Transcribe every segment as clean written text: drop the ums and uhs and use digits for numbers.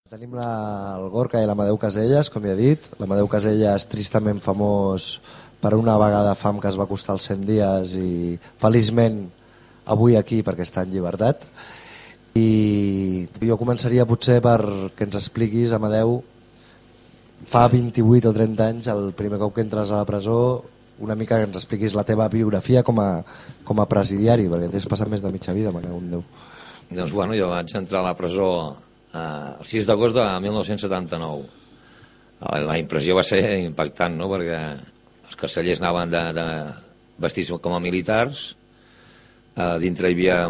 Tenim el Gorka i l'Amadeu Caselles, com ja he dit. L'Amadeu Caselles, tristament famós per una vaga de fam que es va costar els 100 dies i feliçment avui aquí perquè està en llibertat. I jo començaria potser per que ens expliquis, Amadeu, fa 28 o 30 anys, el primer cop que entres a la presó, una mica que ens expliquis la teva biografia com a presidiari, perquè t'has passat més de mitja vida, me cago en Déu. Doncs bueno, jo vaig entrar a la presó el 6 d'agost de 1979. La impressió va ser impactant, no?, perquè els carcellers anaven vestits com a militars, dintre hi havia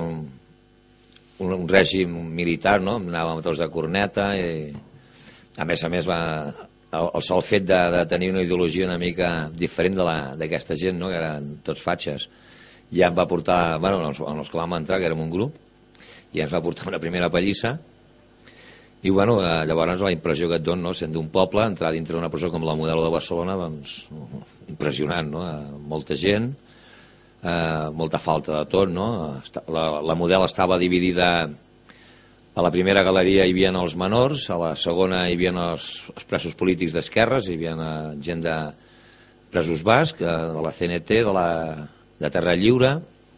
un règim militar, no?, anàvem tots de corneta i a més el sol fet de tenir una ideologia una mica diferent d'aquesta gent, no?, que eren tots fatxes, ja em va portar, bueno, els que vam entrar, que érem un grup, i ens va portar una primera pallissa. I bueno, llavors la impressió que et dono, no?, sent d'un poble, entrar dintre d'una presó com la Modelo de Barcelona, doncs impressionant, no?, molta gent, molta falta de tot, no?, la Model estava dividida, a la primera galeria hi havia els menors, a la segona hi havia els presos polítics d'esquerres, hi havia gent de presos bascs, de la CNT, de Terra Lliure,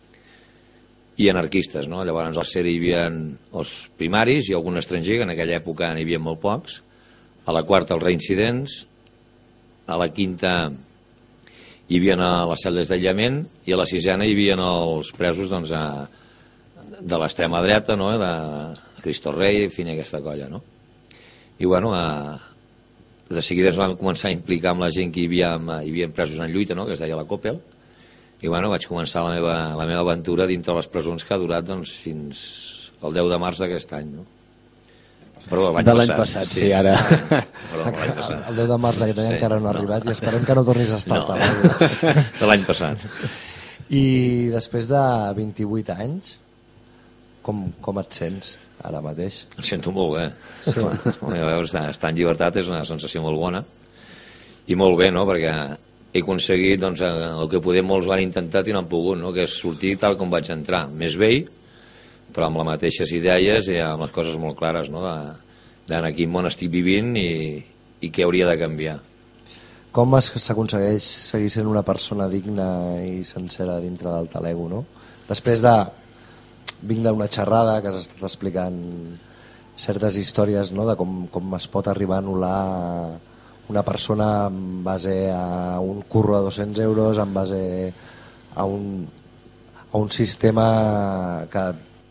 i anarquistes, no? Llavors al CERI hi havia els primaris i algun estranger, que en aquella època n'hi havia molt pocs, a la quarta els reincidents, a la quinta hi havia les cel·les d'aïllament i a la sisena hi havia els presos, doncs, de l'extrema dreta, no?, de Cristo Rei, en fi, aquesta colla, no? I bueno, de seguida ens vam començar a implicar amb la gent que hi havia presos en lluita, no?, que es deia la Coppel. I bueno, vaig començar la meva aventura dintre les presons, que ha durat, doncs, fins al 10 de març d'aquest any, no? Perdó, l'any passat, sí, ara. Perdó, l'any passat. El 10 de març d'aquest any encara no ha arribat i esperem que no tornis a estar. No, de l'any passat. I després de 28 anys, com et sents ara mateix? Em sento molt bé. Sí. Estar en llibertat és una sensació molt bona i molt bé, no?, perquè he aconseguit, doncs, el que poder molts van intentar i no han pogut, no?, que és sortir tal com vaig entrar, més vell, però amb les mateixes idees i amb les coses molt clares, no?, en quin món estic vivint i què hauria de canviar. Com s'aconsegueix seguir sent una persona digna i sencera dintre del talego, no? Després vinc d'una xerrada que has estat explicant certes històries, no?, de com es pot arribar a anul·lar una persona en base a un curro de 200 euros, en base a un sistema que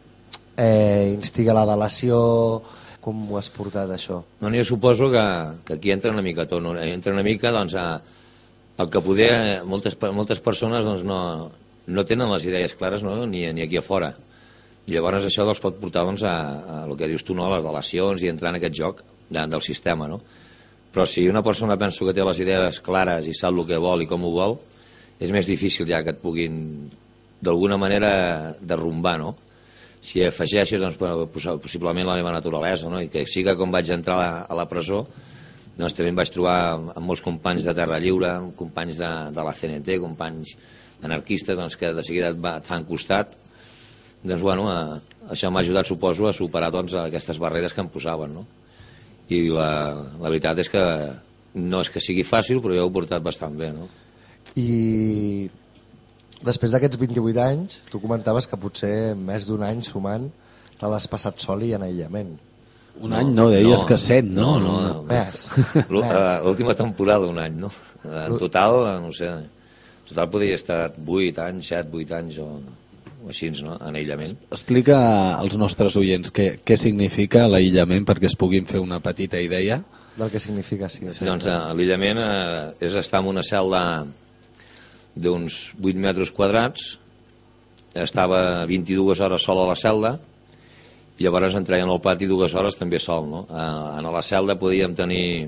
instiga la delació. Com ho has portat, això? No, jo suposo que aquí entra una mica tot, no? Entra una mica, doncs, el que poder moltes persones, doncs, no tenen les idees clares, no?, ni aquí a fora. I llavors això els pot portar, doncs, a el que dius tu, no?, a les delacions i entrar en aquest joc del sistema, no? Però si una persona penso que té les idees clares i sap el que vol i com ho vol, és més difícil ja que et puguin d'alguna manera derrumbar, no? Si afegeixes, doncs, possiblement la meva naturalesa, no?, i que siga com vaig entrar a la presó, doncs també em vaig trobar amb molts companys de Terra Lliure, companys de la CNT, companys anarquistes, doncs, que de seguida et fan costat. Doncs bueno, això m'ha ajudat, suposo, a superar, doncs, aquestes barreres que em posaven, no? I la veritat és que no és que sigui fàcil, però jo ho he portat bastant bé, no? I després d'aquests 28 anys, tu comentaves que potser més d'un any sumant te l'has passat sol i en aïllament. Un any no, deies que 7, no? Més. L'última temporada un any, no? En total, no sé, en total podria estar 8 anys, 7, 8 anys o així, no?, en aïllament. Explica als nostres oients què significa l'aïllament perquè es puguin fer una petita idea del que significa, sí. Doncs l'aïllament és estar en una cel·la d'uns 8 metres quadrats, estava 22 hores sol a la cel·la i llavors en traien al pati 2 hores també sol, no? En la cel·la podíem tenir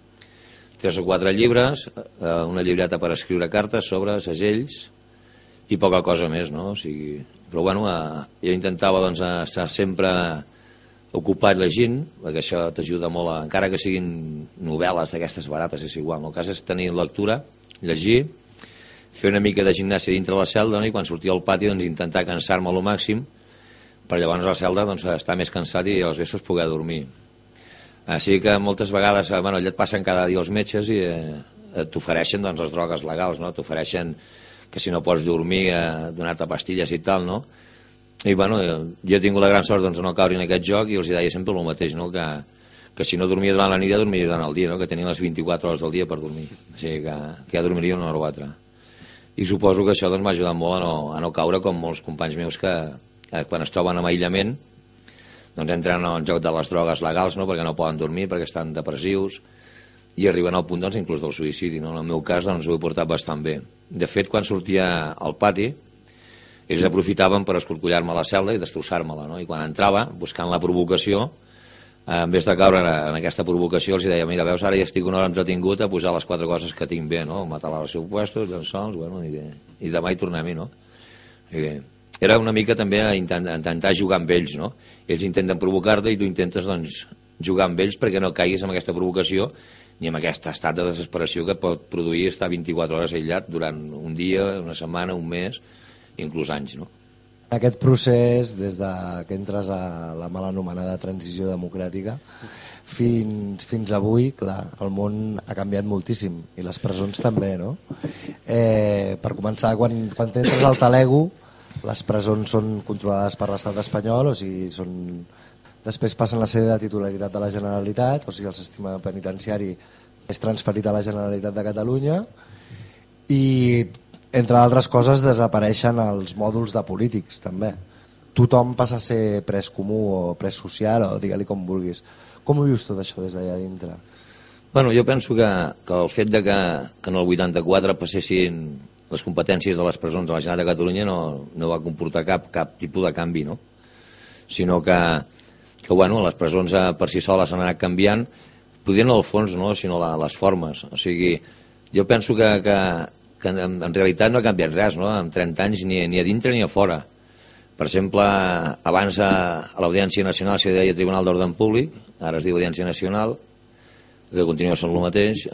3 o 4 llibres, una llibreta per escriure cartes, sobre segells i poca cosa més, no? O sigui, però bueno, jo intentava, doncs, estar sempre ocupat llegint, perquè això t'ajuda molt, encara que siguin novel·les d'aquestes barates, és igual, no? El cas és tenir lectura, llegir, fer una mica de gimnàsia dintre la celda, no? I quan sortia al pati, doncs, intentar cansar-me al màxim per llavors a la celda, doncs, estar més cansat i als vespres poder dormir. Així que moltes vegades, allà et passen cada dia els metges i t'ofereixen les drogues legals, no? T'ofereixen que si no pots dormir, donar-te pastilles i tal, no? I jo he tingut la gran sort de no caure en aquest joc i els deia sempre el mateix, no? Que si no dormia durant la nit ja dormiria durant el dia, no? Que tenia les 24 hores del dia per dormir, o sigui que ja dormiria una hora o altra. I suposo que això m'ha ajudat molt a no caure com molts companys meus que quan es troben en aïllament entren en el joc de les drogues legals, no? Perquè no poden dormir, perquè estan depressius i arriben al punt inclús del suïcidi, no? En el meu cas ho he portat bastant bé. De fet, quan sortia al pati ells aprofitaven per escorcollar-me la cel·la i destrossar-me-la, no? I quan entrava, buscant la provocació, en vez de caure en aquesta provocació, els deia, mira, veus, ara ja estic una hora entretingut a posar les 4 coses que tinc bé, no? Matar al seu puesto, llençols, i demà hi tornem-hi, no? Era una mica també a intentar jugar amb ells, no? Ells intenten provocar-te i tu intentes jugar amb ells perquè no caiguis en aquesta provocació ni en aquest estat de desesperació que pot produir estar 24 hores aïllat durant un dia, una setmana, un mes, inclús anys, no? Aquest procés, des que entres a la mal anomenada transició democràtica fins avui, clar, el món ha canviat moltíssim i les presons també, no? Per començar, quan entres al Talego, les presons són controlades per l'estat espanyol, o sigui, després passen la sede de titularitat de la Generalitat, o sigui, el sistema penitenciari és transferit a la Generalitat de Catalunya i, entre altres coses, desapareixen els mòduls de polítics, també. Tothom passa a ser pres comú o pres social, o digue-li com vulguis. Com ho vius tot això des d'allà dintre? Jo penso que el fet de que en el 84 passessin les competències de les presons a la Generalitat de Catalunya no va comportar cap tipus de canvi, no? Sinó que les presons per si soles han anat canviant, podrien no el fons, no? Sinó les formes. O sigui, jo penso que en realitat no ha canviat res, no? En 30 anys ni a dintre ni a fora. Per exemple, abans a l'Audiència Nacional s'hi deia Tribunal d'Ordre Públic, ara es diu Audiència Nacional, que continua sent el mateix.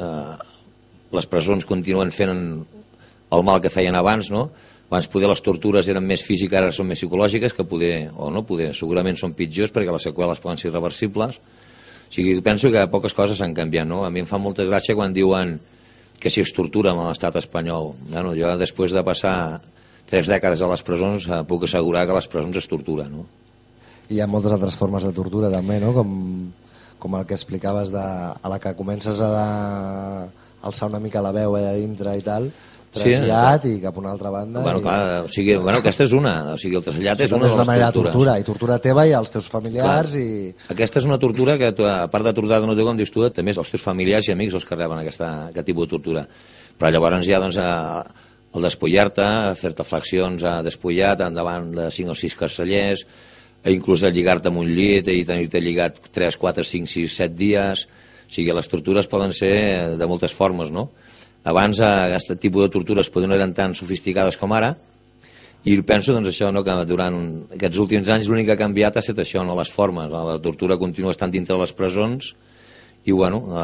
Les presons continuen fent el mal que feien abans, no? Abans les tortures eren més físiques, ara són més psicològiques, que segurament són pitjors perquè les seqüeles poden ser irreversibles. O sigui, penso que poques coses han canviat, no? A mi em fa molta gràcia quan diuen que si es tortura amb l'estat espanyol. Jo, després de passar 3 dècades a les presons, puc assegurar que a les presons es tortura, no? Hi ha moltes altres formes de tortura també, no? Com el que explicaves a la que comences a alçar una mica la veu allà dintre i tal, trasllat i cap a una altra banda. Aquesta és una. O sigui, el trasllat és una de les tortures. I tortura teva i als teus familiars. Aquesta és una tortura que, a part de torturar no té com dius tu, també els teus familiars i amics els que reben aquest tipus de tortura. Però llavors hi ha el despullar-te, fer-te flexions despullat endavant de 5 o 6 carcellers, inclús lligar-te amb un llit i tenir-te lligat 3, 4, 5, 6, 7 dies. O sigui, les tortures poden ser de moltes formes, no? Abans aquest tipus de tortures no eren tan sofisticades com ara i penso que durant aquests últims anys l'únic que ha canviat ha estat això, les formes. La tortura continua estant dintre les presons i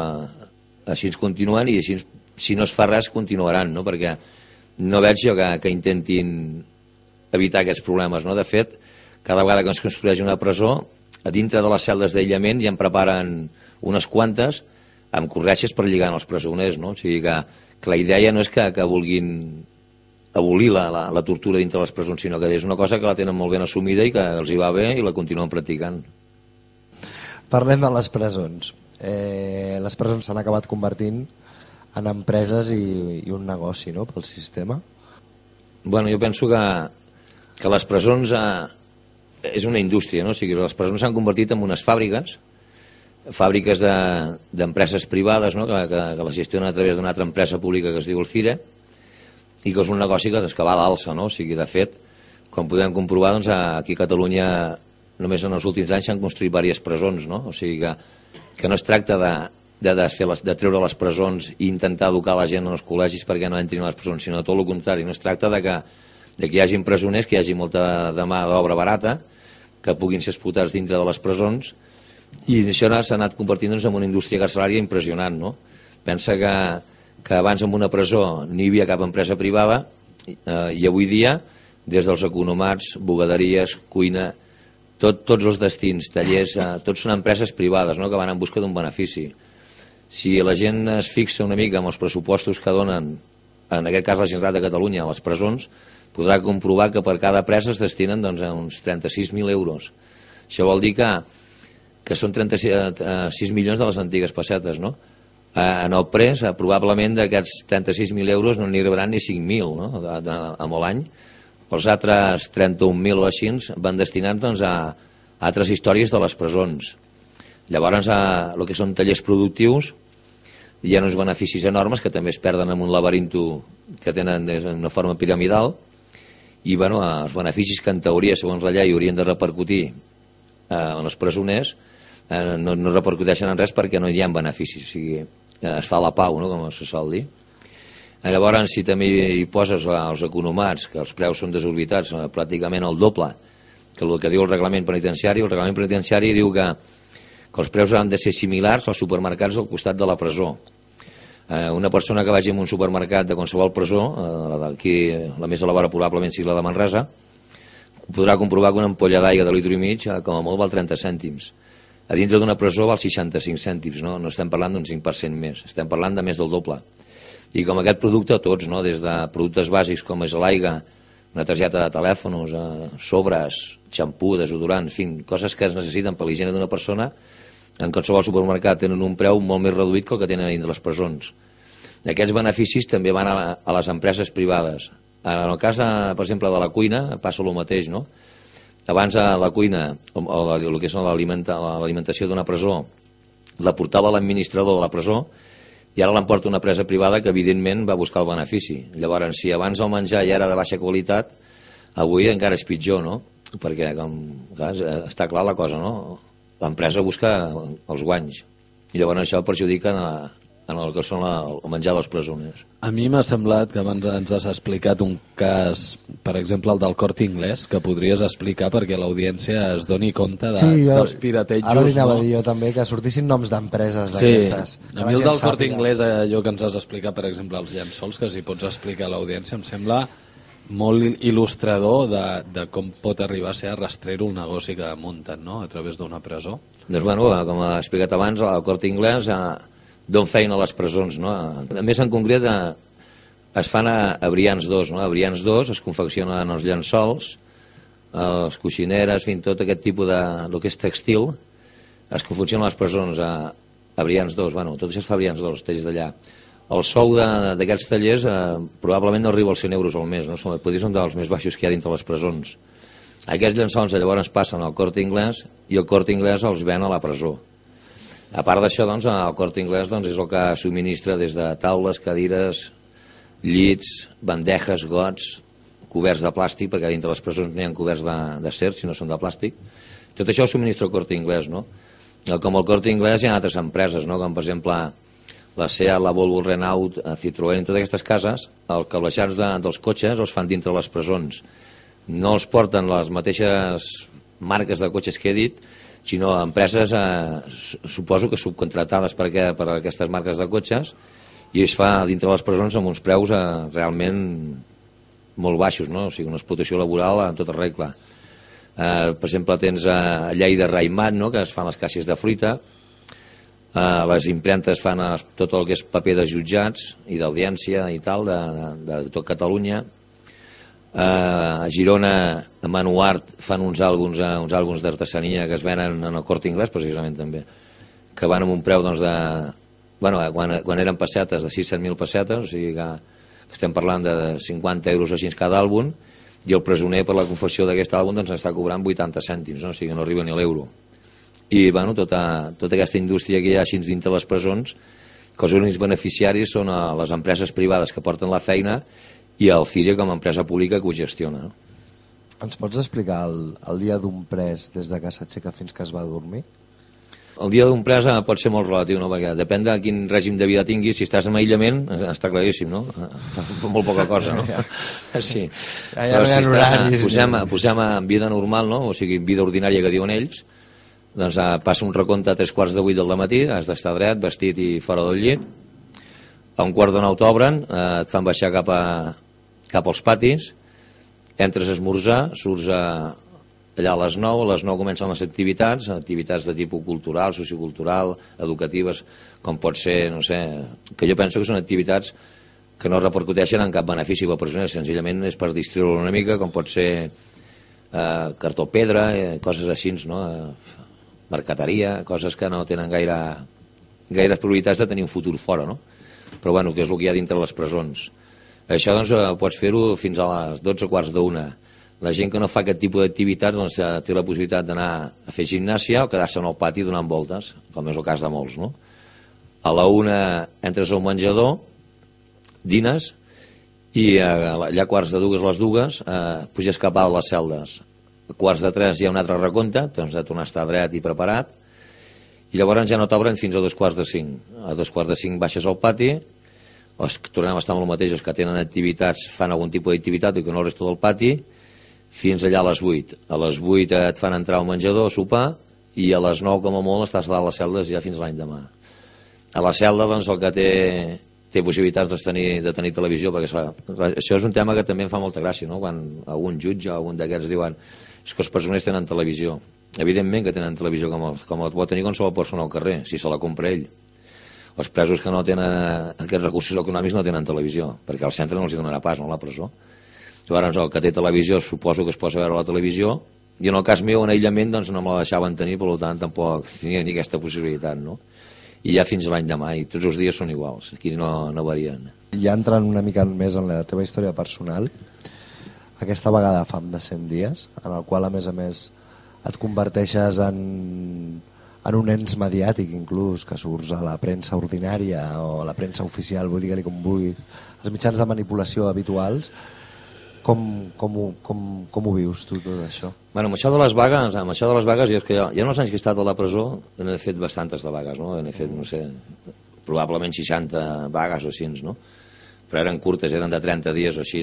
així ens continuen i així, si no es fa res, continuaran, no? Perquè no veig jo que intentin evitar aquests problemes, no? De fet, cada vegada que es construeix una presó, a dintre de les cel·les d'aïllament ja en preparen unes quantes amb corretges per lligar els presoners, no? O sigui que la idea no és que vulguin abolir la tortura dintre les presons, sinó que és una cosa que la tenen molt ben assumida i que els hi va bé i la continuen practicant. Parlem de les presons. Les presons s'han acabat convertint en empreses i un negoci, no?, pel sistema. Jo penso que les presons és una indústria, no? O sigui, les presons s'han convertit en unes fàbriques d'empreses privades, no? que les gestionen a través d'una altra empresa pública que es diu el CIRE i que és un negoci que va a l'alça, no? O sigui, de fet, com podem comprovar, aquí a Catalunya només en els últims anys s'han construït diverses presons, no? O sigui que no es tracta de treure les presons i intentar educar la gent en els col·legis perquè no entrin a les presons, sinó tot el contrari. No es tracta de que hi hagi presoners, que hi hagi molta de mà d'obra barata, que puguin ser explotats dintre de les presons, i això s'ha anat convertint en una indústria carcelària impressionant, no? Pensa que abans en una presó no hi havia cap empresa privada i avui dia, des dels economats, bugaderies, cuina, tots els destins, tallers, tots són empreses privades, no?, que van en busca d'un benefici. Si la gent es fixa una mica en els pressupostos que donen, en aquest cas la Generalitat de Catalunya, a les presons, podrà comprovar que per cada presa es destinen doncs, a uns 36.000 euros. Això vol dir que són 36 milions de les antigues pessetes, no? En el pres, probablement d'aquests 36.000 euros no n'hi arribaran ni 5.000, no?, a molt any. Els altres 31.000 o així van destinats doncs, a altres històries de les presons. Llavors, el que són tallers productius, hi ha uns beneficis enormes que també es perden en un laberinto que tenen una forma piramidal, i bueno, els beneficis que en teoria, segons la llei, haurien de repercutir en els presoners, no repercuteixen en res perquè no hi ha beneficis, o sigui, es fa la pau, no?, com se sol dir. Llavors, si també hi poses els economats, que els preus són desorbitats, pràcticament el doble que el que diu el reglament penitenciari diu que els preus han de ser similars als supermercats al costat de la presó. Una persona que vagi a un supermercat de qualsevol presó, aquí la més elevada probablement sigui la de Manresa, podrà comprovar que una ampolla d'aigua de litre i mig com a molt val 30 cèntims. A dintre d'una presó val 65 cèntims, no estem parlant d'un 5% més, estem parlant de més del doble. I com aquest producte, tots, no?, des de productes bàsics com és l'aigua, una targeta de telèfons, sobres, xampú, desodorant, en fi, coses que es necessiten per l'higiene d'una persona, en qualsevol supermercat tenen un preu molt més reduït que el que tenen dins de les presons. Aquests beneficis també van a les empreses privades. En el cas, per exemple, de la cuina, passa el mateix, no? Abans la cuina, o el que és l'alimentació d'una presó, la portava l'administrador de la presó, i ara l'emporta una empresa privada que evidentment va buscar el benefici. Llavors, si abans el menjar ja era de baixa qualitat, avui encara és pitjor, no? Perquè, clar, està clar la cosa, no? L'empresa busca els guanys, i llavors això perjudica en el que són el menjar dels presoners. A mi m'ha semblat que abans ens has explicat un cas, per exemple el del Corte Inglés, que podries explicar perquè l'audiència es doni compte dels piratejos. Ara li anava a dir jo també que sortissin noms d'empreses d'aquestes. Sí, a mi el del Corte Inglés, allò que ens has explicat, per exemple, els llençols, que si pots explicar a l'audiència, em sembla molt il·lustrador de com pot arribar a ser rastrero el negoci que munten, no?, a través d'una presó. Doncs bueno, com he explicat abans, el Corte Inglés d'on feien a les presons, no? A més, en concret, es fan a Brians 2, no? A Brians 2 es confeccionen els llençols, les coixineres, fins tot aquest tipus de lo que és textil, es confeccionen a les presons a Brians 2, bueno, tot això es fa a Brians 2, talls d'allà. El sou d'aquests tallers probablement no arriba als 100 euros al mes, no? Potser són dels més baixos que hi ha dintre les presons. Aquests llençols llavors passen al Corte Inglés i el Corte Inglés els ven a la presó. A part d'això, doncs, el Corte Inglés és el que subministra des de taules, cadires, llits, bandejes, gots, coberts de plàstic, perquè dintre les presons no hi ha coberts d'acer, sinó són de plàstic. Tot això ho subministra el Corte Inglés, no? Com el Corte Inglés hi ha altres empreses, no?, com per exemple la SEAT, la Volvo, Renault, Citroën, totes aquestes cases, els cablejats dels cotxes els fan dintre les presons. No els porten les mateixes marques de cotxes que he dit, sinó empreses, suposo que subcontratades per aquestes marques de cotxes, i es fa dintre les presons amb uns preus realment molt baixos, no? O sigui, una explotació laboral en tota regla. Per exemple, tens a Lleida Raimat, no?, que es fan les caixes de fruita, les impremtes fan tot el que és paper de jutjats i d'audiència i tal, de tot Catalunya. A Girona, a Manuart, fan uns àlbums d'artesania que es venen en el Corte Inglés, precisament també, que van amb un preu, doncs, bueno, quan eren pessetes, de 6-7.000 pessetes, o sigui que estem parlant de 50 euros així cada àlbum, i el presoner per la confecció d'aquest àlbum doncs està cobrant 80 cèntims, no? O sigui que no arriba ni a l'euro. I bueno, tota aquesta indústria que hi ha així dintre les presons, que els únics beneficiaris són les empreses privades que porten la feina i el CIRE com a empresa pública que ho gestiona. Ens pots explicar el dia d'un pres des de que s'aixeca fins que es va a dormir? El dia d'un pres pot ser molt relatiu, no? Perquè depèn de quin règim de vida tinguis. Si estàs en aïllament, està claríssim, no? Molt poca cosa, no? Sí. Però si estàs, posem en vida normal, no? O sigui, vida ordinària que diuen ells, doncs passa un recompte a 7:45 del matí, has d'estar dret, vestit i fora del llit. A 7:45 t'obren, et fan baixar cap als patis, entres a esmorzar, surts allà a les 9 comencen les activitats de tipus cultural, sociocultural, educatives, com pot ser, no sé, que jo penso que són activitats que no repercuteixen en cap benefici per persones, senzillament és per distreure una mica, com pot ser cartó pedra, coses així, no? Mercateria, coses que no tenen gaires probabilitats de tenir un futur fora, no? Però bueno, que és el que hi ha dintre les presons. Això doncs pots fer-ho fins a les 12 quarts d'una. La gent que no fa aquest tipus d'activitats doncs, té la possibilitat d'anar a fer gimnàsia o quedar-se en el pati donant voltes, com és el cas de molts, no? A la 1 entres al menjador, dines, i allà a quarts de dues les dues puges cap a les celdes. A quarts de 3 hi ha un altre recompte, tens de tornar a estar dret i preparat, i llavors ja no t'obren fins a 2:45. A 2:45 baixes al pati, tornem a estar amb el mateix, els que tenen activitats fan algun tipus d'activitat i que no el resta del pati, fins allà a les 8. A les 8 et fan entrar al menjador a sopar i a les 9 com a molt estàs dalt a les celdes ja fins l'any demà. A la celda doncs el que té possibilitats de tenir televisió, perquè això és un tema que també em fa molta gràcia, no? Quan algun jutge o algun d'aquests diuen és que els presoners tenen televisió. Evidentment que tenen televisió com la pot tenir qualsevol persona al carrer, si se la compra ell. Els presos que no tenen aquests recursos econòmics no tenen televisió, perquè al centre no els donarà pas, no a la presó. Llavors el que té televisió suposo que es posa a veure la televisió, i en el cas meu en aïllament doncs no me la deixaven tenir, per tant tampoc tenia ni aquesta possibilitat, no? I ja fins l'any demà, i tots els dies són iguals, aquí no varien. Ja entrant una mica més en la teva història personal, aquesta vegada de fam de 100 dies, en el qual a més et converteixes en un ens mediàtic inclús, que surts a la premsa ordinària o a la premsa oficial, digue-li com vulgui, els mitjans de manipulació habituals, com ho vius tu tot això? Bueno, amb això de les vagues, jo és que ja en els anys que he estat a la presó n'he fet bastantes de vagues, no? N'he fet, no sé, probablement 60 vagues o així, no? Però eren curtes, eren de 30 dies o així.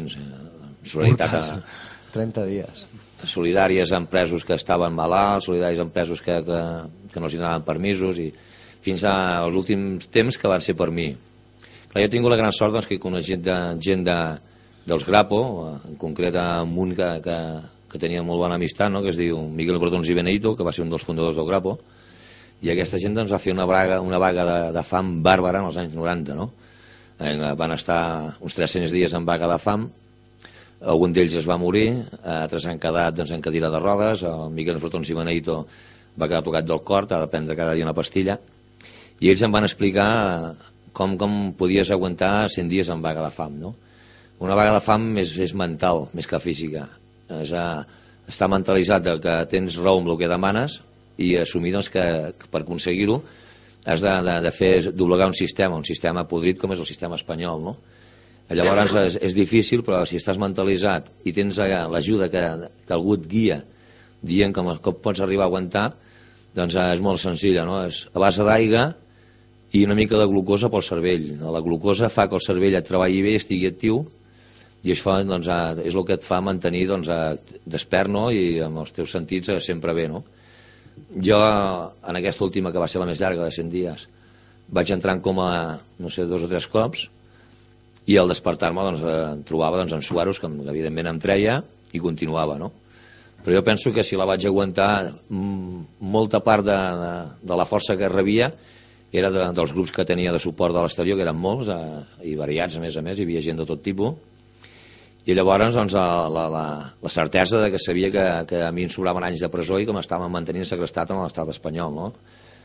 Curtes, 30 dies. Solidàries amb presos que estaven malalts, solidàries amb presos que no els donaven permisos, i fins als últims temps que van ser per mi. Clar, jo he tingut la gran sort doncs, que he conegut gent dels Grapo, en concret amb un que tenia molt bona amistat, no? Que es diu Miguel Bordons i Benedito, que va ser un dels fundadors del Grapo, i aquesta gent doncs, va fer una vaga de fam bàrbara en els anys 90, no? Van estar uns 300 dies en vaga de fam, algun d'ells es va morir, altres han quedat doncs, en cadira de rodes, el Miguel Bordons i Benedito va quedar tocat del cor, ha de prendre cada dia una pastilla, i ells em van explicar com podies aguantar 100 dies en vaga de fam, no? Una vaga de fam és mental, més que física. Està mentalitzat que tens raó amb el que demanes i assumir doncs, que per aconseguir-ho has de fer doblegar un sistema podrit com és el sistema espanyol, no? Llavors és difícil, però si estàs mentalitzat i tens l'ajuda que algú et guia dient com pots arribar a aguantar, doncs és molt senzilla, no? És a base d'aigua i una mica de glucosa pel cervell. La glucosa fa que el cervell et treballi bé i estigui actiu, i això doncs, és el que et fa mantenir doncs, despert, no? I amb els teus sentits sempre bé, no? Jo, en aquesta última, que va ser la més llarga, de 100 dies, vaig entrar en coma, no sé, 2 o 3 cops, i al despertar-me doncs, em trobava doncs, en suaros, que evidentment em treia, i continuava, no? Però jo penso que si la vaig aguantar, molta part de la força que rebia era dels grups que tenia de suport de l'exterior, que eren molts, i variats, a més, hi havia gent de tot tipus, i llavors doncs, la certesa de que sabia que a mi em sobraven anys de presó i que m'estaven mantenint segrestat en l'estat espanyol, no?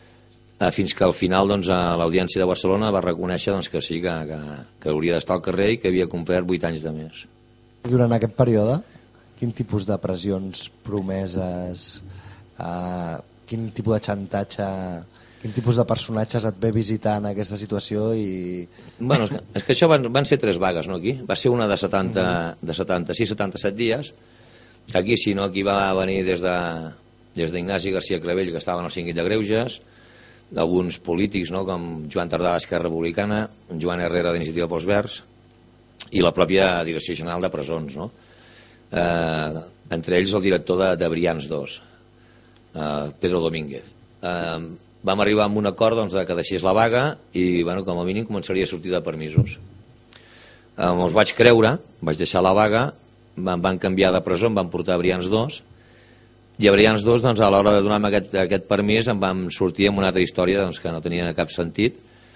Fins que al final doncs, l'Audiència de Barcelona va reconèixer doncs, que sí, que hauria d'estar al carrer i que havia complert 8 anys de més. Durant aquest període, quin tipus de pressions, promeses, quin tipus de xantatge, quin tipus de personatges et ve visitant aquesta situació? Bueno, és que això van ser 3 vagues, no, aquí? Va ser una de 76-77 dies. Aquí sí, no? Aquí va venir des d'Ignasi García Clavell, que estava en el Síndic de Greuges, d'alguns polítics, no? Com Joan Tardà d'Esquerra Republicana, Joan Herrera d'Iniciativa pels Verds, i la pròpia Direcció General de Presons, no? Entre ells el director de Brians 2, Pedro Domínguez. Vam arribar a un acord doncs, que deixés la vaga i bueno, com a mínim començaria a sortir de permisos. Els vaig creure, vaig deixar la vaga, em van canviar de presó, em van portar a Brians 2 I a brillants dos, doncs, a l'hora de donar-me aquest permís em vam sortir amb una altra història doncs, que no tenia cap sentit,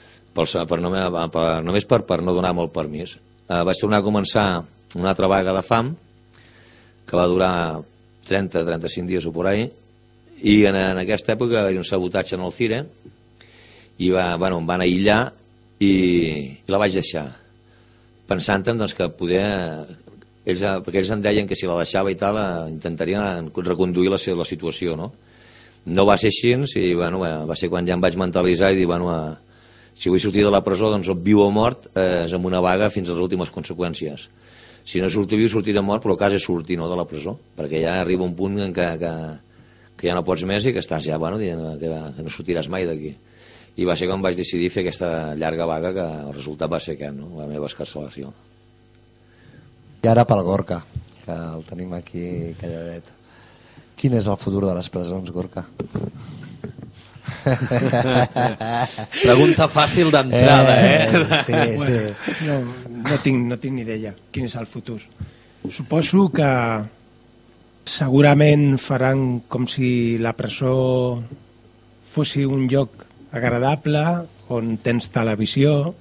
només per no donar-me el permís. Vaig tornar a començar una altra vaga de fam, que va durar 30-35 dies o por ahí, i en aquesta època hi havia un sabotatge en el CIRE, i em van aïllar i la vaig deixar, pensant doncs, que perquè ells em deien que si la deixava i tal intentarien reconduir la situació, no? No va ser així, i va ser quan ja em vaig mentalitzar i dir, si vull sortir de la presó, doncs viu o mort és amb una vaga fins a les últimes conseqüències. Si no surto viu, sortiré mort, però el cas és sortir, no, de la presó, perquè ja arriba un punt en que ja no pots més i que estàs ja, dient que no sortiràs mai d'aquí. I va ser quan vaig decidir fer aquesta llarga vaga, que el resultat va ser aquest, no? La meva excarcelació. I ara pel Gorka, que el tenim aquí calladet. Quin és el futur de les presons, Gorka? Pregunta fàcil d'entrada, Sí, sí. No tinc ni idea quin és el futur. Suposo que segurament faran com si la presó fos un lloc agradable, on tens televisió,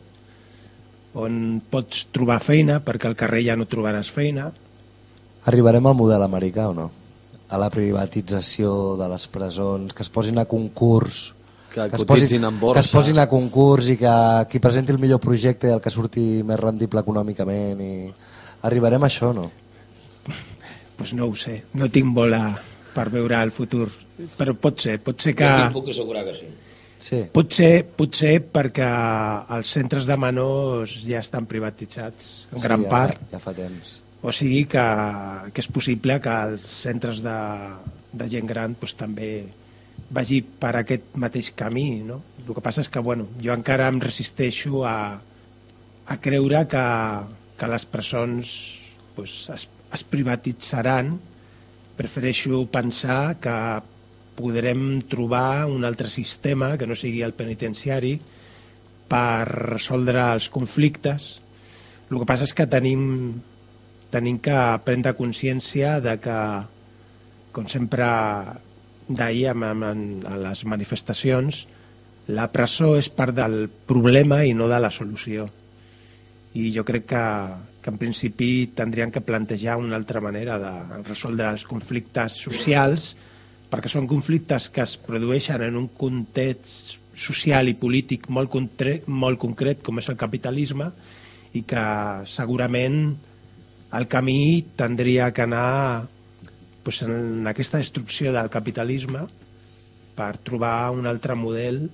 on pots trobar feina, perquè al carrer ja no trobaràs feina. Arribarem al model americà o no? A la privatització de les presons, que es posin a concurs, que cotitzin en borsa, que es posin a concurs i que qui presenti el millor projecte i el que surti més rendible econòmicament. Arribarem a això o no? Pues no ho sé, no tinc bola per veure el futur, però pot ser que... Jo puc assegurar que sí. Sí. Potser perquè els centres de menors ja estan privatitzats en gran part. Ja fa temps. O sigui que és possible que els centres de gent gran pues, també vagi per aquest mateix camí, no? El que passa és que jo encara em resisteixo a creure que les presons pues, es privatitzaran. Prefereixo pensar que podrem trobar un altre sistema que no sigui el penitenciari per resoldre els conflictes. El que passa és que tenim que prendre consciència de que, com sempre dèiem a les manifestacions, la presó és part del problema i no de la solució. I jo crec que en principi tindrien que plantejar una altra manera de resoldre els conflictes socials, perquè són conflictes que es produeixen en un context social i polític molt concret, com és el capitalisme, i que segurament el camí tindria que anar en aquesta destrucció del capitalisme per trobar un altre model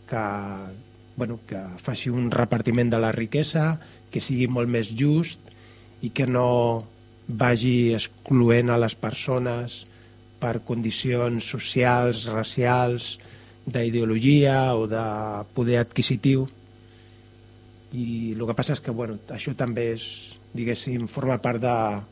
que faci un repartiment de la riquesa, que sigui molt més just i que no vagi excloent a les persones per condicions socials, racials, d'ideologia o de poder adquisitiu. I el que passa és que això també és, diguéssim, forma part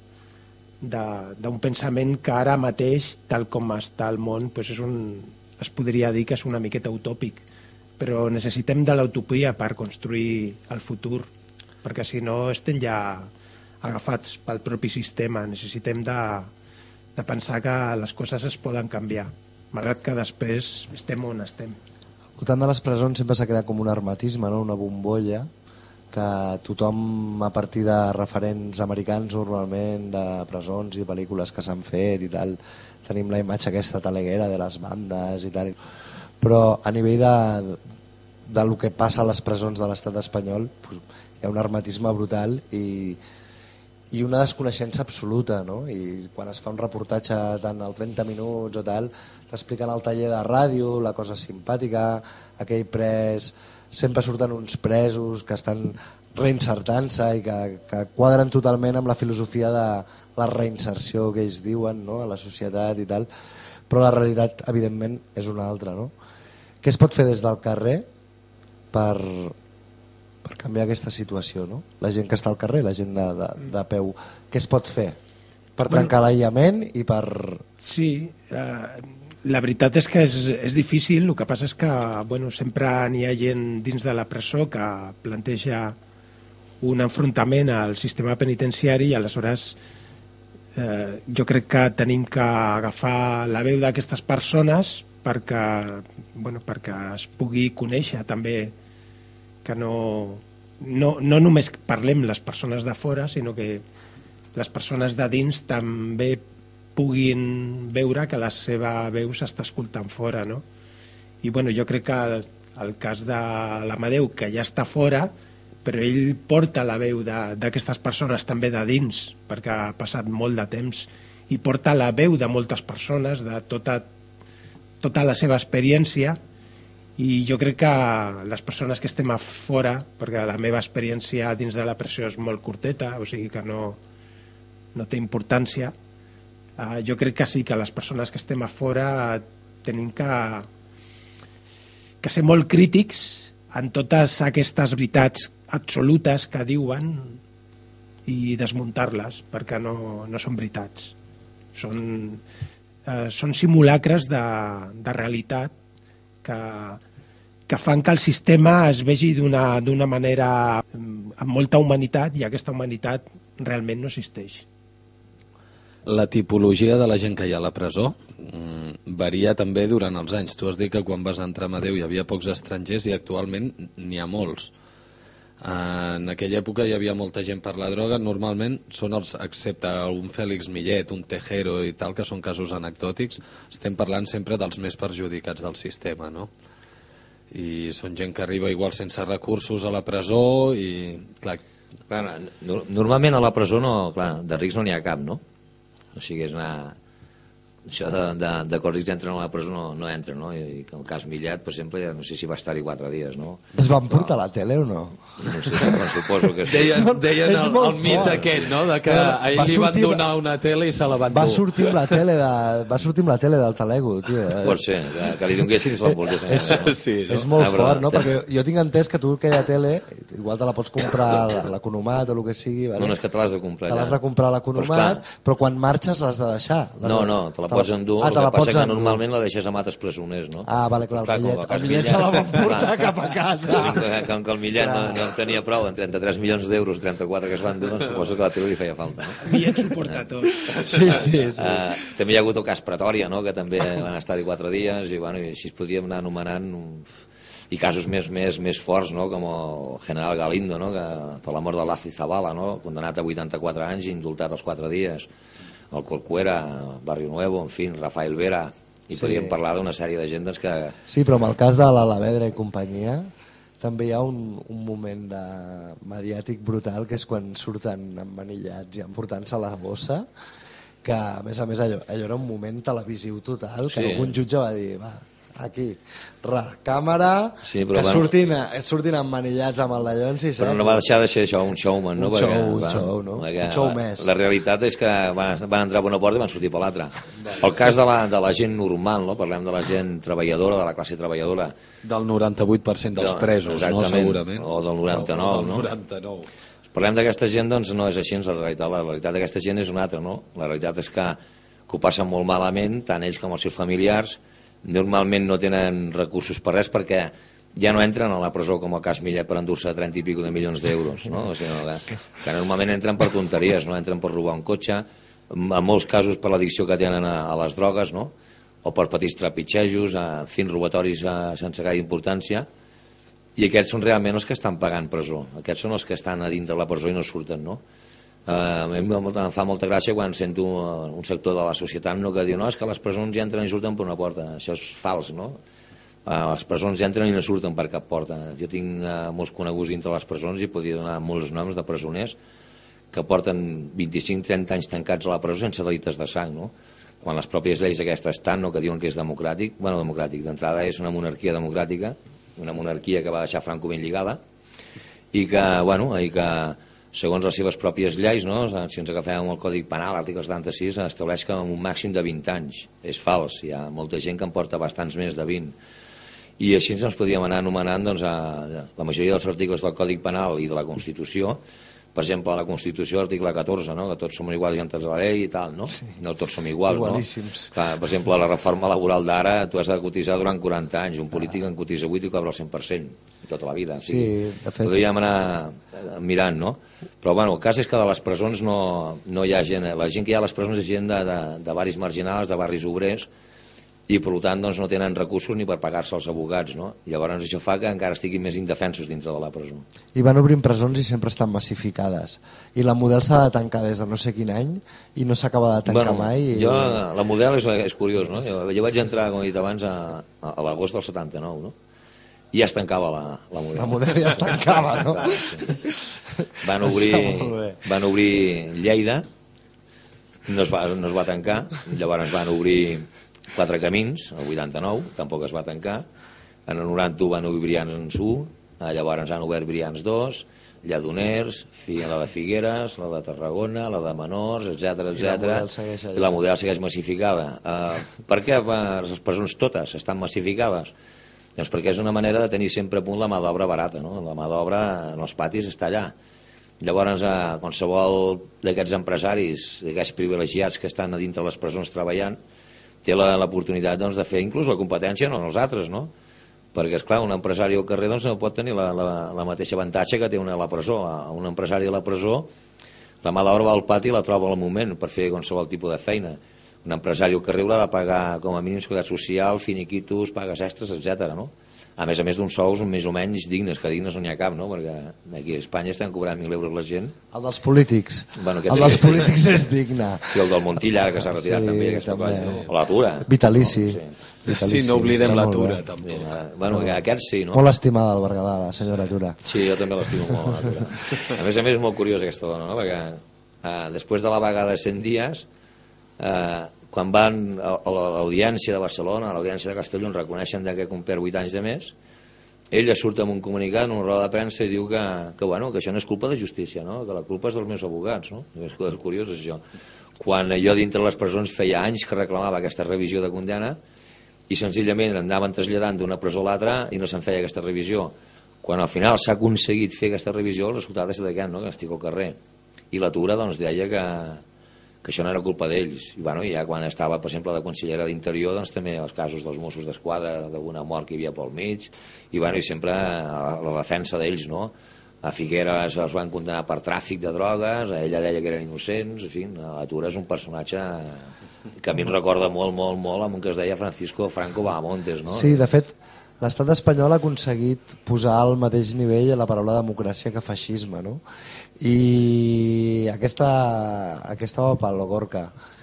d'un pensament que ara mateix, tal com està el món, es podria dir que és una miqueta utòpic, però necessitem de l'utopia per construir el futur, perquè si no estem ja agafats pel propi sistema. Necessitem de pensar que les coses es poden canviar, malgrat que després estem on estem. Al voltant de les presons sempre s'ha creat com un hermetisme, no? Una bombolla, que tothom, a partir de referents americans normalment, de presons i pel·lícules que s'han fet i tal, tenim la imatge aquesta taleguera de les bandes i tal, però a nivell de lo que passa a les presons de l'estat espanyol hi ha un hermetisme brutal i una desconeixença absoluta, no? I quan es fa un reportatge tant al 30 minuts o tal, t'expliquen al taller de ràdio la cosa simpàtica, aquell pres, sempre surten uns presos que estan reinsertant-se i que quadren totalment amb la filosofia de la reinserció que ells diuen, no? A la societat i tal, però la realitat evidentment és una altra, no? Què es pot fer des del carrer per canviar aquesta situació, no? La gent que està al carrer, la gent de peu, què es pot fer per trencar l'aïllament i per... Sí, la veritat és que és difícil. El que passa és que sempre n'hi ha gent dins de la presó que planteja un enfrontament al sistema penitenciari i aleshores jo crec que tenim que agafar la veu d'aquestes persones perquè es pugui conèixer també, que no només parlem les persones de fora, sinó que les persones de dins també puguin veure que la seva veu s'està escoltant fora, no? I jo crec que el cas de l'Amadeu, que ja està fora, però ell porta la veu d'aquestes persones també de dins, perquè ha passat molt de temps, i porta la veu de moltes persones, de tota la seva experiència, i jo crec que les persones que estem a fora, perquè la meva experiència dins de la presó és molt curteta, o sigui que no té importància, jo crec que sí que les persones que estem a fora tenim que ser molt crítics en totes aquestes veritats absolutes que diuen i desmuntar-les, perquè no són veritats. Són simulacres de realitat que fan que el sistema es vegi d'una manera amb molta humanitat, i aquesta humanitat realment no existeix. La tipologia de la gent que hi ha a la presó varia també durant els anys. Tu has dit que quan vas entrar a Amadeu hi havia pocs estrangers i actualment n'hi ha molts. En aquella època hi havia molta gent per la droga. Normalment són els, excepte un Fèlix Millet, un Tejero i tal, que són casos anecdòtics, estem parlant sempre dels més perjudicats del sistema, no? I són gent que arriba igual sense recursos a la presó i... Clar, normalment a la presó de rics no n'hi ha cap, no? O sigui, és això de que els rics entren a la presó no entren, no? I el cas Millet, per exemple, no sé si va estar-hi 4 dies, no? Es van portar a la tele o no? No sé, suposo que sí. Deien el mit aquest, no?, de que a ell li van donar una tele i se la van dur. Va sortir amb la tele del Talego, tio. Pot ser, que li donguessin i se la volguessin. És molt fort, no? Perquè jo tinc entès que tu aquella tele, igual te la pots comprar a l'Economat o el que sigui. No, és que te l'has de comprar. Te l'has de comprar a l'Economat, però quan marxes l'has de deixar. No, te la pots endur. El que passa que normalment la deixes a mates presoners, no? Ah, vale, clar, el Millet se la van portar cap a casa. Com que el Millet no tenia prou, en 33 milions d'euros, 34 que es van dur, doncs suposo que a la tele li feia falta, no? Millet suporta tot. Sí. També hi ha hagut el cas Pretòria, no?, que també van estar-hi 4 dies, i així podríem anar anomenant... I casos més forts, no?, com el general Galindo, no?, que per la mort de Laci Zavala, no?, condenat a 84 anys i indultat als 4 dies. El Corcuera, Barrio Nuevo, en fi, Rafael Vera, i podríem parlar d'una sèrie de gent que... Sí, però en el cas de l'Alavedra i companyia també hi ha un moment mediàtic brutal, que és quan surten emmanillats i emportant-se a la bossa, que a més allò era un moment televisiu total, que algun jutge va dir, va, aquí, càmera, que surtin emmanillats amb el dallons i saps? Però no va deixar de ser això, un showman, no? Un show més. La realitat és que van entrar per una porta i van sortir per l'altra. El cas de la gent normal, no? Parlem de la gent treballadora, de la classe treballadora. Del 98% dels presos, no? Segurament. O del 99, no? Del 99. Parlem d'aquesta gent, doncs no és així, la realitat d'aquesta gent és una altra, no? La realitat és que ho passen molt malament, tant ells com els seus familiars. Normalment no tenen recursos per res perquè ja no entren a la presó com el cas Millet per endur-se 30 i pico de milions d'euros, no? O sigui, que normalment entren per tonteries, no? Entren per robar un cotxe, en molts casos per l'addicció que tenen a les drogues, no? O per petits trepitjejos, fins robatoris sense gaire importància, i aquests són realment els que estan pagant presó, aquests són els que estan a dintre de la presó i no surten, no? Em fa molta gràcia quan sento un sector de la societat, no?, que diu, no, és que les presons ja entren i surten per una porta. Això és fals, no? Les presons entren i no surten per cap porta. Jo tinc molts coneguts dintre les presons i podria donar molts noms de presoners que porten 25-30 anys tancats a la presó sense delictes de sang, no? Quan les pròpies lleis aquestes estan, no?, que diuen que és democràtic, bueno, democràtic, d'entrada és una monarquia democràtica, una monarquia que va deixar Franco ben lligada, i que, bueno, segons les seves pròpies lleis, no? Si ens agafem el Codi Penal, l'article 76, estableix que un màxim de 20 anys. És fals, hi ha molta gent que en porta bastants més de 20. I així ens podríem anar anomenant, doncs, la majoria dels articles del Codi Penal i de la Constitució, per exemple, a la Constitució, article 14, no? Que tots som iguals ante la llei i tal, no? No tots som iguals, Igualíssims. no? Clar, per exemple, la reforma laboral d'ara, tu has de cotitzar durant 40 anys, un polític en cotitza 8 i cobra el 100%, tota la vida. Sí, de fet. Podríem anar mirant, no? Però, bueno, el cas és que de les presons no hi ha gent. La gent que hi ha a les presons és gent de barris marginals, de barris obrers, i per tant doncs, no tenen recursos ni per pagar-se els abogats, no? Llavors això fa que encara estiguin més indefensos dintre de la presó. I van obrint presons i sempre estan massificades. I la Model s'ha de tancar des de no sé quin any i no s'acaba de tancar mai. La Model és curiós, no? Jo vaig entrar, com he dit abans, a l'agost del 79, no? I ja es tancava la Model. La Model ja es tancava, no? Sí. Van obrir Lleida, no es va tancar, llavors van obrir Quatre Camins, el 89, tampoc es va tancar. En el 91 van obrir Brians 1, llavors han obert Brians 2, Lledoners, la de Figueres, la de Tarragona, la de Menors, etc. I la Model segueix massificada. Per què les presons totes estan massificades? Doncs perquè és una manera de tenir sempre a punt la mà d'obra barata, no? La mà d'obra en els patis està allà. Llavors, qualsevol d'aquests empresaris, d'aquests privilegiats que estan a dintre les presons treballant, té l'oportunitat doncs, de fer inclús la competència no els altres, no? Perquè, esclar, un empresari al carrer doncs, no pot tenir la mateixa avantatge que té a la presó. Un empresari a la presó, la mà d'obra va al pati i la troba al moment per fer qualsevol tipus de feina. Un empresari al carrer haurà de pagar com a mínim seguretat social, finiquitos, pagues extres, etc. No? A més d'uns sous més o menys dignes, que dignes no n'hi ha cap, no? Perquè aquí a Espanya estan cobrant 1.000 euros la gent. El dels polítics. Bueno, el dels polítics és digne. Sí, el del Montilla, que s'ha retirat també, aquesta cosa, no? O l'Atura. Vitalici. Sí, no oblidem l'Atura, tampoc. Bueno, aquest sí, no? Molt estimada al Berguedà, la senyora Atura. Sí, jo també l'estimo molt, l'Atura. A més, és molt curiosa aquesta dona, no? Perquè després de la vaga de 100 dies, quan van a l'Audiència de Barcelona, a l'Audiència de Castelló, reconeixen que compleix 8 anys de més, ella surt amb un comunicat, en una roda de premsa, i diu que això no és culpa de justícia, no? Que la culpa és dels meus abogats, no? És curiós això. Quan jo dintre les presons feia anys que reclamava aquesta revisió de condemna i senzillament anaven traslladant d'una presó a l'altra i no se'n feia aquesta revisió. Quan al final s'ha aconseguit fer aquesta revisió, el resultat és aquest, no? Que estic al carrer. I l'Atura doncs, deia que això no era culpa d'ells. I ja quan estava, per exemple, de consellera d'Interior, doncs també els casos dels Mossos d'Esquadra, d'alguna mort que hi havia pel mig, i sempre la defensa d'ells, no? A Figueres els van condenar per tràfic de drogues, ella deia que eren innocents, en fi, l'Atura és un personatge que a mi em recorda molt amb un que es deia Francisco Franco Bahamontes, no? Sí, de fet, l'estat espanyol ha aconseguit posar al mateix nivell la paraula democràcia que feixisme, no? I aquesta va pel Gorka.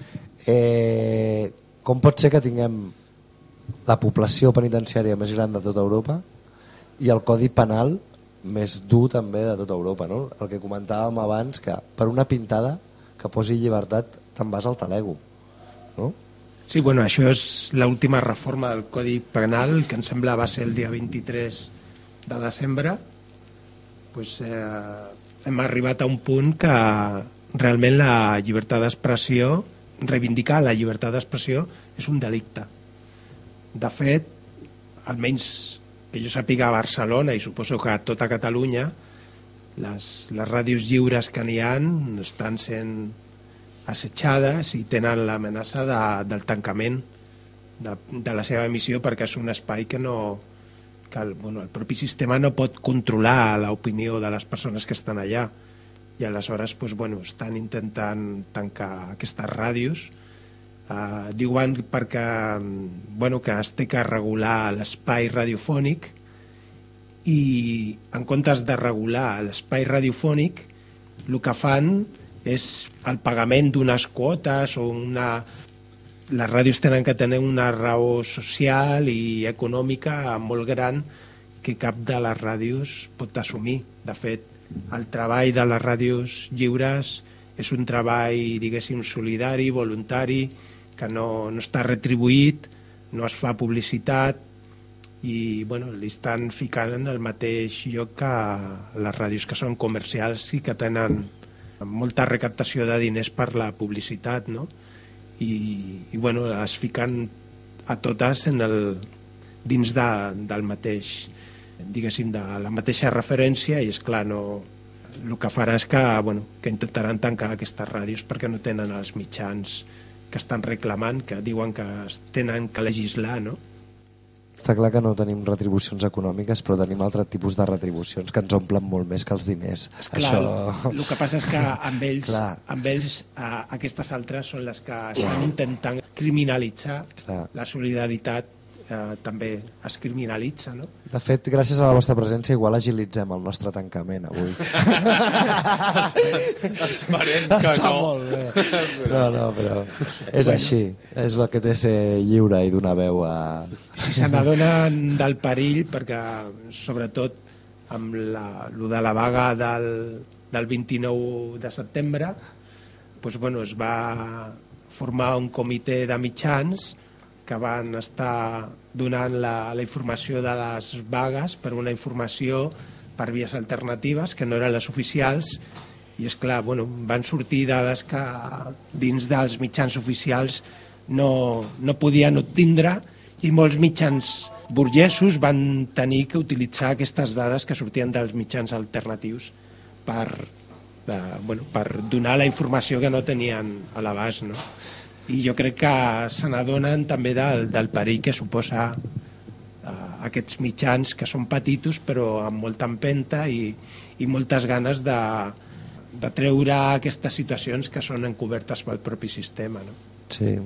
Com pot ser que tinguem la població penitenciària més gran de tota Europa i el codi penal més dur també de tota Europa, no? El que comentàvem abans, que per una pintada que posi llibertat te'n vas al talego, no? Sí, bueno, això és l'última reforma del Codi Penal, que em sembla va ser el dia 23 de desembre. Pues, hem arribat a un punt que realment la llibertat d'expressió, reivindicar la llibertat d'expressió és un delicte. De fet, almenys que jo sàpiga a Barcelona i suposo que a tota Catalunya, les ràdios lliures que n'hi ha estan sent assetjades i tenen l'amenaça del tancament de la seva emissió, perquè és un espai que el propi sistema no pot controlar l'opinió de les persones que estan allà, i aleshores estan intentant tancar aquestes ràdios. Diuen perquè que es té que regular l'espai radiofònic, i en comptes de regular l'espai radiofònic el que fan és el pagament d'unes quotes o les ràdios tenen que tenir una raó social i econòmica molt gran que cap de les ràdios pot assumir. De fet, el treball de les ràdios lliures és un treball, diguéssim, solidari, voluntari, que no està retribuït, no es fa publicitat i li estan ficant en el mateix lloc que les ràdios que són comercials i que tenen molta recaptació de diners per la publicitat, no? I es fiquen a totes dins del mateix, diguéssim, de la mateixa referència, i esclar, no, el que farà és que intentaran tancar aquestes ràdios perquè no tenen els mitjans que estan reclamant, que diuen que es tenen que legislar, no? Està clar que no tenim retribucions econòmiques, però tenim altre tipus de retribucions que ens omplen molt més que els diners. Esclar, el que passa és que amb ells aquestes altres són les que estan intentant criminalitzar. La solidaritat també es criminalitza, no? De fet, gràcies a la vostra presència igual agilitzem el nostre tancament avui. Esperem que Està molt bé. No, però és així. És el que té ser lliure i donar veu a... Si se n'adonen del perill, perquè sobretot amb lo de la vaga del 29 de setembre es va formar un comitè de mitjans que van estar donant la informació de les vagues per una informació per vies alternatives que no eren les oficials, i és clar, van sortir dades que dins dels mitjans oficials no podien obtindre, i molts mitjans burgesos van tenir que utilitzar aquestes dades que sortien dels mitjans alternatius per donar la informació que no tenien a l'abast, no? I jo crec que se n'adonen també del perill que suposa aquests mitjans que són petitos però amb molta empenta i moltes ganes de treure aquestes situacions que són encobertes pel propi sistema, no? Sí.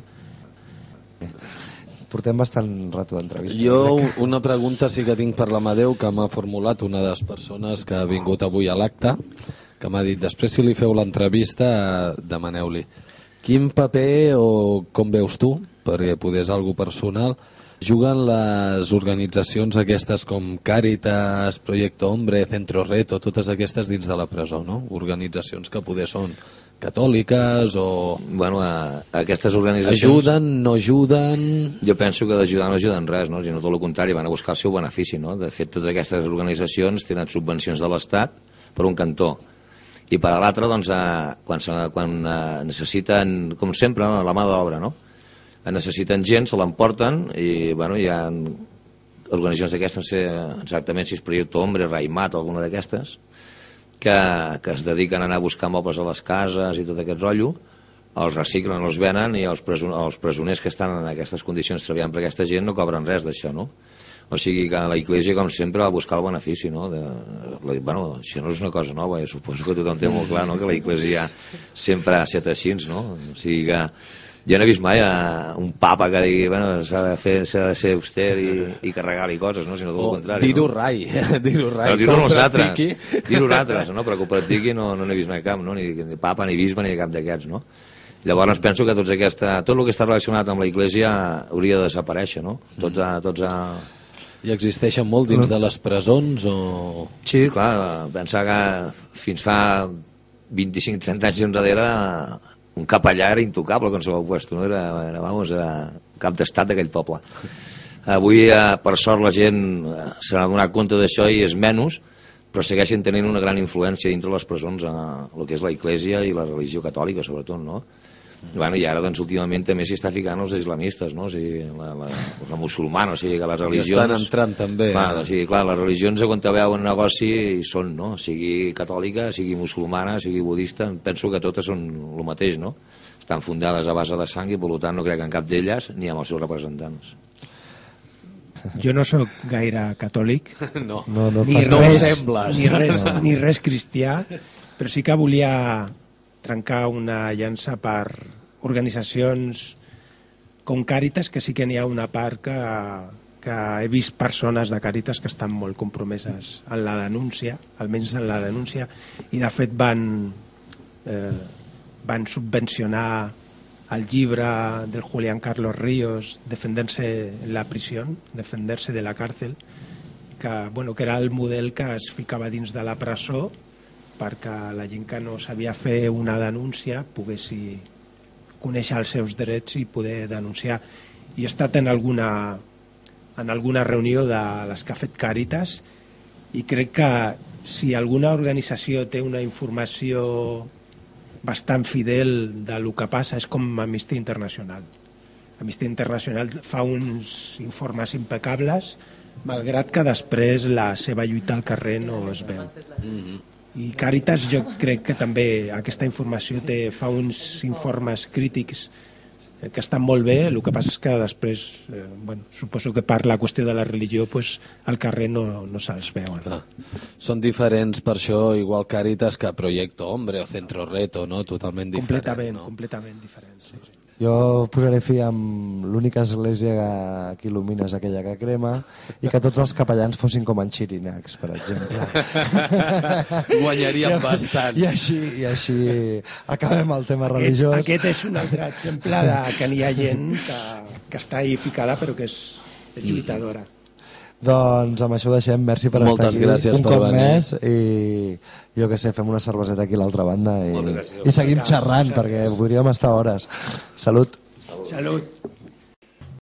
Portem bastant rato d'entrevista. Jo una pregunta sí que tinc per l'Amadeu, que m'ha formulat una de les persones que ha vingut avui a l'acte, que m'ha dit, després si li feu l'entrevista demaneu-li quin paper o com veus tu, perquè podés algo personal, juguen les organitzacions aquestes com Càritas, Proyecto Hombre, Centro Reto, totes aquestes dins de la presó, no? Organitzacions que poder són catòliques o... Bueno, aquestes organitzacions... Ajuden, no ajuden... Jo penso que d'ajudar no ajuden res, no? Sinó tot el contrari, van a buscar el seu benefici, no? De fet, totes aquestes organitzacions tenen subvencions de l'Estat per un cantó. I per a l'altre, doncs, quan necessiten, com sempre, la mà d'obra, no? Necessiten gent, se l'emporten i, bueno, hi ha organitzacions d'aquestes, no sé exactament si és Proyecto Hombre, Raimat, alguna d'aquestes, que es dediquen a anar a buscar mobles a les cases i tot aquest rotllo, els reciclen, els venen i els presoners que estan en aquestes condicions treballant per aquesta gent no cobren res d'això, no? O sigui que la Iglesia, com sempre, va buscar el benefici, no? Bueno, això no és una cosa nova, suposo que tothom té molt clar, no?, que la Iglesia sempre ha estat així, no? O sigui que jo no he vist mai un papa que digui, bueno, s'ha de ser auster i carregar-li coses, no? Sinó tot el contrari. Dir-ho rai, dir-ho rai. Però dir-ho nosaltres, no? Però que ho practiqui no n'he vist mai cap, no? Ni papa, ni bisbe, ni cap d'aquests, no? Llavors penso que tot el que està relacionat amb la Iglesia hauria de desaparèixer, no? I existeixen molt dins de les presons o...? Sí, clar, pensar que fins fa 25-30 anys enrere un capellà era intocable a qualsevol puesto, no? Era cap d'estat d'aquell poble. Avui, per sort, la gent se n'ha donat compte d'això i és menys, però segueixen tenint una gran influència dintre les presons el que és la Iglesia i la religió catòlica, sobretot, no? Bueno, i ara, doncs, últimament també s'hi està ficant els islamistes, no? O sigui, la musulmana, o sigui, que les religions... I estan entrant també. Clar, o sigui, clar, les religions, on te veuen negoci, són, no? Sigui catòlica, sigui musulmana, sigui budista, penso que totes són el mateix, no? Estan fundades a base de sang i, per tant, no crec en cap d'elles ni amb els seus representants. Jo no sóc gaire catòlic, No ni res cristià, però sí que volia trencar una llança per organitzacions com Càritas, que sí que n'hi ha una part que he vist persones de Càritas que estan molt compromeses en la denúncia, almenys en la denúncia, i de fet van subvencionar el llibre del Julián Carlos Ríos, Defenderse en la prisión, Defenderse de la cárcel, que era el model que es ficava dins de la presó perquè la gent que no sabia fer una denúncia pogués conèixer els seus drets i poder denunciar. I he estat en alguna reunió de les que ha fet Càritas i crec que si alguna organització té una informació bastant fidel del que passa és com Amnistia Internacional. Amnistia Internacional fa uns informes impecables, malgrat que després la seva lluita al carrer no es veu. I Càritas jo crec que també aquesta informació fa uns informes crítics que estan molt bé, el que passa és que després, suposo que per la qüestió de la religió al carrer no se'ls veuen. Són diferents per això, igual Càritas que Proyecto Hombre o Centro Reto, no? Totalment diferent. Completament diferent, sí. Jo posaré fi amb l'única església que il·lumina és aquella que crema i que tots els capellans fossin com en Xirinacs, per exemple. Guanyaríem bastant. I així acabem el tema religiós. Aquest és un altre exemple que n'hi ha gent que està ahí ficada però que és lluitadora. Doncs amb això ho deixem. Merci per Moltes estar aquí gràcies un per cop venir. més i jo que sé, fem una cerveseta aquí a l'altra banda i seguim xerrant perquè podríem estar hores. Salut. Salut.